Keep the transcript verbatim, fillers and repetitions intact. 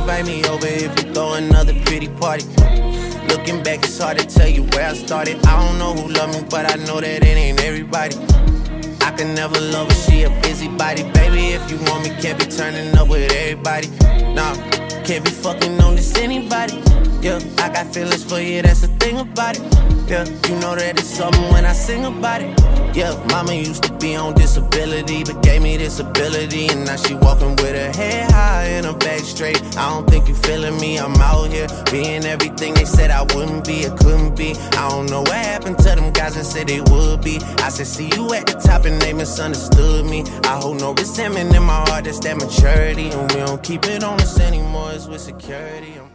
invite me over if you throw another pretty party. Looking back, it's hard to tell you where I started. I don't know who loved me, but I know that it ain't everybody. I can never love her, she a busybody. Baby, if you want me, can't be turning up with everybody. Nah, can't be fucking on this anybody. Yeah, I got feelings for you, that's the thing about it. Yeah, you know that it's something when I sing about it. Yeah, mama used to be on disability, but gave me this ability. And now she walking with her head high and her back straight. I don't think you feeling me, I'm out here being everything they said I wouldn't be, or couldn't be. I don't know what happened to them guys that said they would be. I said, see you at the top and they misunderstood me. I hold no resentment in my heart, that's that maturity. And we don't keep it on us anymore, it's with security. I'm